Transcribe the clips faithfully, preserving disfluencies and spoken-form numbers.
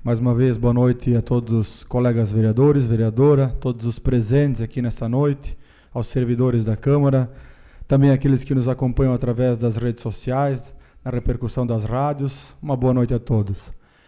Mais uma vez, boa noite a todos os colegas vereadores, vereadora, todos os presentes aqui nessa noite, aos servidores da Câmara, também aqueles que nos acompanham através das redes sociais, na repercussão das rádios. Uma boa noite a todos.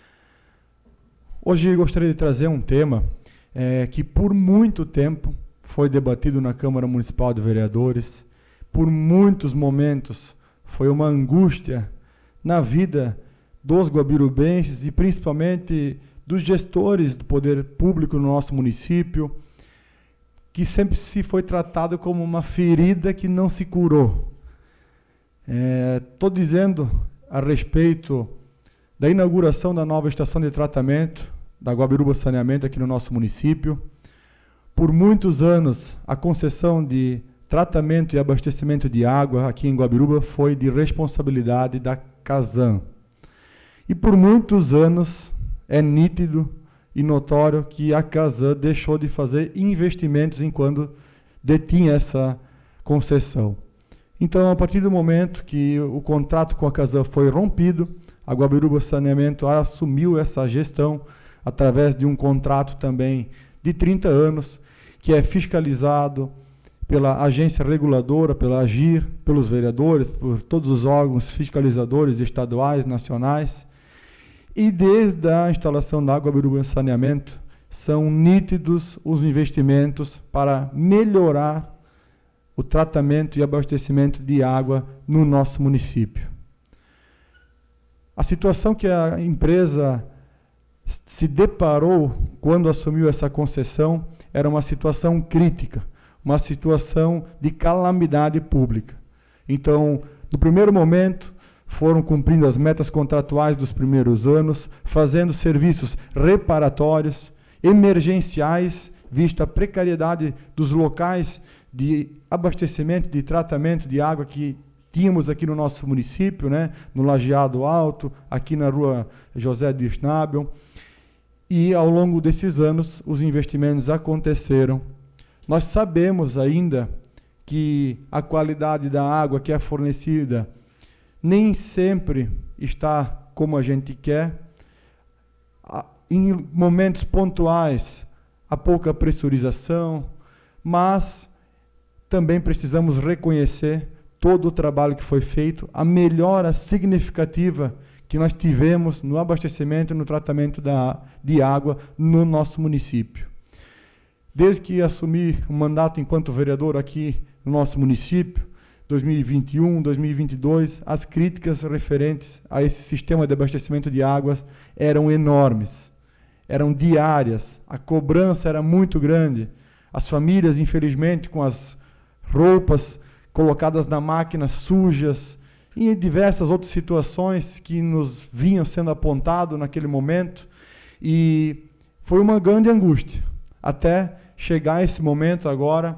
Hoje gostaria de trazer um tema é, que por muito tempo foi debatido na Câmara Municipal de Vereadores, por muitos momentos foi uma angústia na vida dos guabirubenses e principalmente dos gestores do poder público no nosso município, que sempre se foi tratado como uma ferida que não se curou. Estou é, dizendo a respeito da inauguração da nova estação de tratamento da Guabiruba Saneamento aqui no nosso município. Por muitos anos, a concessão de tratamento e abastecimento de água aqui em Guabiruba foi de responsabilidade da Casan. E por muitos anos é nítido e notório que a Casan deixou de fazer investimentos enquanto detinha essa concessão. Então, a partir do momento que o contrato com a Casan foi rompido, a Guabiruba Saneamento assumiu essa gestão através de um contrato também de trinta anos, que é fiscalizado pela agência reguladora, pela AGIR, pelos vereadores, por todos os órgãos fiscalizadores estaduais, nacionais. E desde a instalação da Guabiruba Saneamento, são nítidos os investimentos para melhorar o tratamento e abastecimento de água no nosso município. A situação que a empresa se deparou quando assumiu essa concessão era uma situação crítica, uma situação de calamidade pública. Então, no primeiro momento, foram cumprindo as metas contratuais dos primeiros anos, fazendo serviços reparatórios, emergenciais, vista a precariedade dos locais de abastecimento, de tratamento de água que tínhamos aqui no nosso município, né, no Lajeado Alto, aqui na rua José de Schnabel. E ao longo desses anos, os investimentos aconteceram. Nós sabemos ainda que a qualidade da água que é fornecida nem sempre está como a gente quer. Em momentos pontuais, há pouca pressurização, mas também precisamos reconhecer todo o trabalho que foi feito, a melhora significativa que nós tivemos no abastecimento e no tratamento da, de água no nosso município. Desde que assumi o mandato enquanto vereador aqui no nosso município, dois mil e vinte e um, dois mil e vinte e dois, as críticas referentes a esse sistema de abastecimento de águas eram enormes, eram diárias, a cobrança era muito grande, as famílias, infelizmente, com as roupas colocadas na máquina sujas, e em diversas outras situações que nos vinham sendo apontado naquele momento, e foi uma grande angústia, até chegar esse momento agora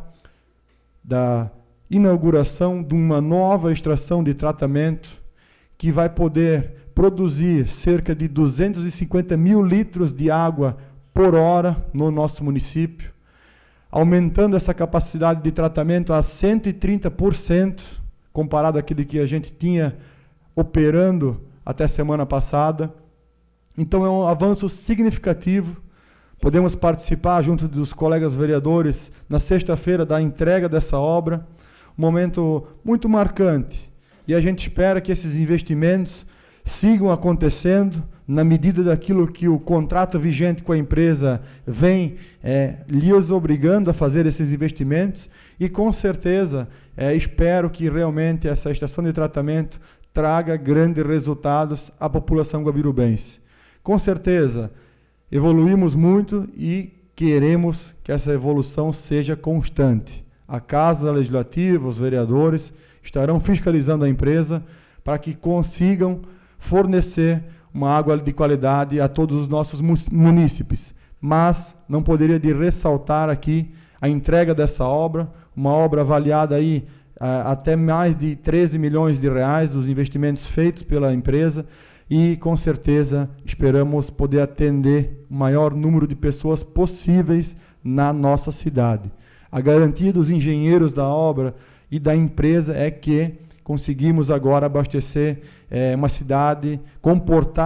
da inauguração de uma nova estação de tratamento que vai poder produzir cerca de duzentos e cinquenta mil litros de água por hora no nosso município, aumentando essa capacidade de tratamento a cento e trinta por cento, comparado àquele que a gente tinha operando até semana passada. Então é um avanço significativo. Podemos participar junto dos colegas vereadores na sexta-feira da entrega dessa obra, um momento muito marcante. E a gente espera que esses investimentos sigam acontecendo na medida daquilo que o contrato vigente com a empresa vem é, lhes obrigando a fazer esses investimentos, e com certeza é, espero que realmente essa estação de tratamento traga grandes resultados à população guabirubense. Com certeza evoluímos muito e queremos que essa evolução seja constante. A Casa Legislativa, os vereadores estarão fiscalizando a empresa para que consigam fornecer uma água de qualidade a todos os nossos munícipes. Mas não poderia de ressaltar aqui a entrega dessa obra, uma obra avaliada aí a, até mais de treze milhões de reais, os investimentos feitos pela empresa, e com certeza esperamos poder atender o maior número de pessoas possíveis na nossa cidade. A garantia dos engenheiros da obra e da empresa é que conseguimos agora abastecer é, uma cidade, comportar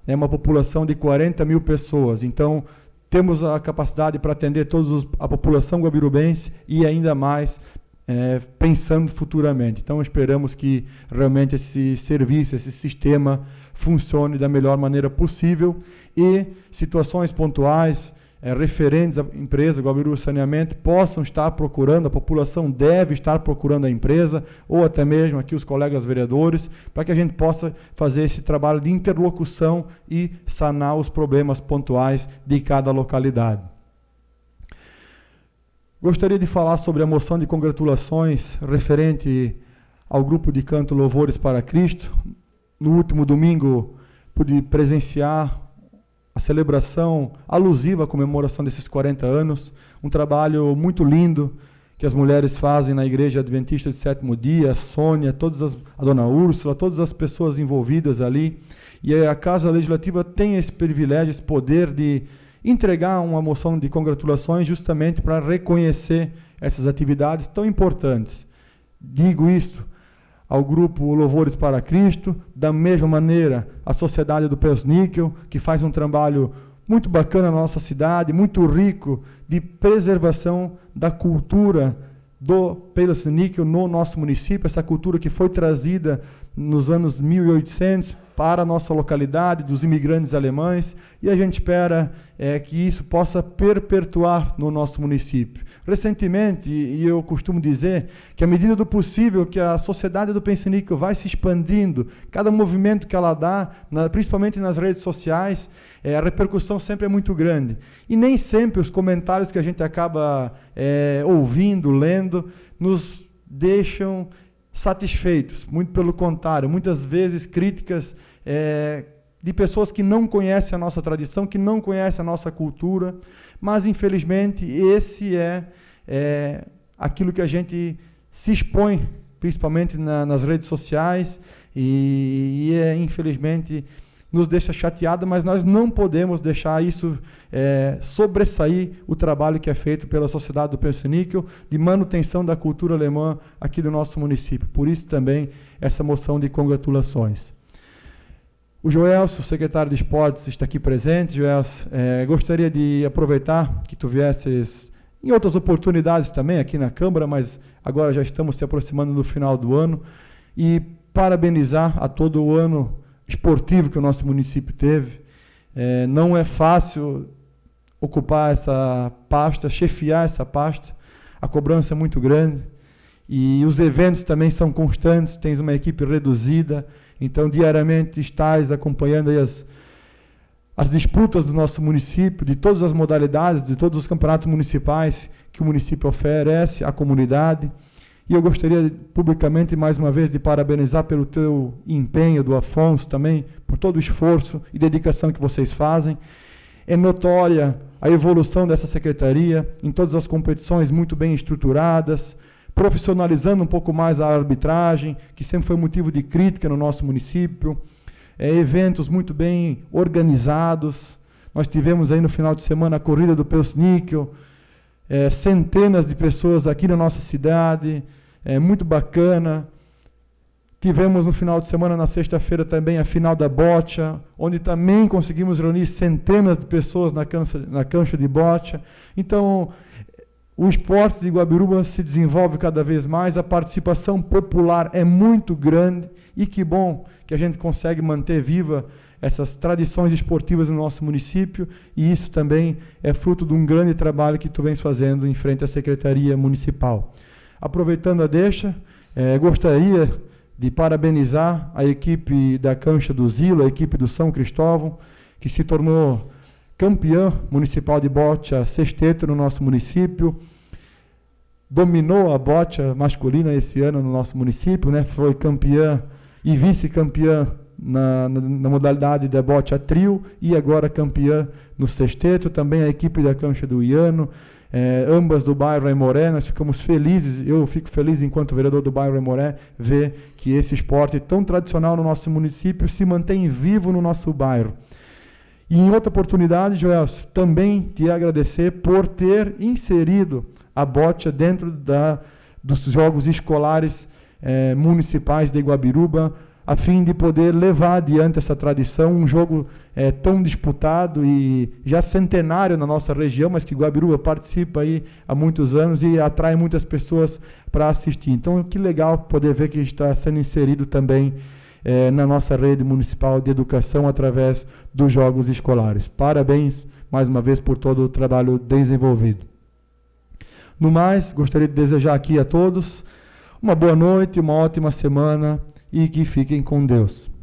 é uma população de quarenta mil pessoas. Então, temos a capacidade para atender toda a população guabirubense e ainda mais é, pensando futuramente. Então, esperamos que realmente esse serviço, esse sistema funcione da melhor maneira possível e situações pontuais, é, referentes à empresa Guabiruba Saneamento, possam estar procurando, a população deve estar procurando a empresa, ou até mesmo aqui os colegas vereadores, para que a gente possa fazer esse trabalho de interlocução e sanar os problemas pontuais de cada localidade. Gostaria de falar sobre a moção de congratulações referente ao grupo de canto Louvores para Cristo. No último domingo, pude presenciar a celebração alusiva à comemoração desses quarenta anos, um trabalho muito lindo que as mulheres fazem na Igreja Adventista de Sétimo Dia, a Sônia, todas as, a Dona Úrsula, todas as pessoas envolvidas ali. E a Casa Legislativa tem esse privilégio, esse poder de entregar uma moção de congratulações justamente para reconhecer essas atividades tão importantes. Digo isto ao grupo Louvores para Cristo, da mesma maneira a Sociedade do Persníquel, que faz um trabalho muito bacana na nossa cidade, muito rico de preservação da cultura do Persníquel no nosso município, essa cultura que foi trazida nos anos mil e oitocentos para a nossa localidade, dos imigrantes alemães, e a gente espera é, que isso possa perpetuar no nosso município. Recentemente, e eu costumo dizer que à medida do possível que a Sociedade do Persníquel vai se expandindo, cada movimento que ela dá, na, principalmente nas redes sociais, é, a repercussão sempre é muito grande. E nem sempre os comentários que a gente acaba é, ouvindo, lendo, nos deixam satisfeitos, muito pelo contrário, muitas vezes críticas é, de pessoas que não conhecem a nossa tradição, que não conhecem a nossa cultura, mas infelizmente esse é, é aquilo que a gente se expõe, principalmente na, nas redes sociais, e, e é, infelizmente nos deixa chateado, mas nós não podemos deixar isso é, sobressair o trabalho que é feito pela Sociedade do Persníquel de manutenção da cultura alemã aqui do nosso município. Por isso também essa moção de congratulações. O Joelso, secretário de Esportes, está aqui presente. Joelso, é, gostaria de aproveitar que tu viesses em outras oportunidades também aqui na Câmara, mas agora já estamos se aproximando do final do ano, e parabenizar a todo o ano esportivo que o nosso município teve. É, não é fácil ocupar essa pasta, chefiar essa pasta, a cobrança é muito grande, e os eventos também são constantes, tens uma equipe reduzida, então diariamente estás acompanhando aí as, as disputas do nosso município, de todas as modalidades, de todos os campeonatos municipais que o município oferece à comunidade. E eu gostaria publicamente, mais uma vez, de parabenizar pelo teu empenho, do Afonso também, por todo o esforço e dedicação que vocês fazem. É notória a evolução dessa secretaria em todas as competições muito bem estruturadas, profissionalizando um pouco mais a arbitragem, que sempre foi motivo de crítica no nosso município, é, eventos muito bem organizados. Nós tivemos aí no final de semana a corrida do Persníquel, é, centenas de pessoas aqui na nossa cidade, é muito bacana. Tivemos no final de semana, na sexta-feira, também a final da bocha, onde também conseguimos reunir centenas de pessoas na cancha, na cancha de bocha. Então, o esporte de Guabiruba se desenvolve cada vez mais, a participação popular é muito grande, e que bom que a gente consegue manter viva essas tradições esportivas no nosso município, e isso também é fruto de um grande trabalho que tu vens fazendo em frente à Secretaria Municipal. Aproveitando a deixa, eh, gostaria de parabenizar a equipe da Cancha do Zilo, a equipe do São Cristóvão, que se tornou campeã municipal de bocha sexteto no nosso município, dominou a bocha masculina esse ano no nosso município, né? Foi campeã e vice-campeã Na, na, na modalidade da bocha trio, e agora campeã no sexteto. Também a equipe da Cancha do Iano, eh, ambas do bairro Aimoré. Nós ficamos felizes, eu fico feliz enquanto vereador do bairro Aimoré, ver que esse esporte tão tradicional no nosso município se mantém vivo no nosso bairro. E em outra oportunidade, Joelso, também te agradecer por ter inserido a bocha dentro da, dos jogos escolares eh, municipais de Guabiruba, a fim de poder levar adiante essa tradição, um jogo é, tão disputado e já centenário na nossa região, mas que Guabiruba participa aí há muitos anos e atrai muitas pessoas para assistir. Então, que legal poder ver que está sendo inserido também é, na nossa rede municipal de educação através dos jogos escolares. Parabéns, mais uma vez, por todo o trabalho desenvolvido. No mais, gostaria de desejar aqui a todos uma boa noite, uma ótima semana e que fiquem com Deus.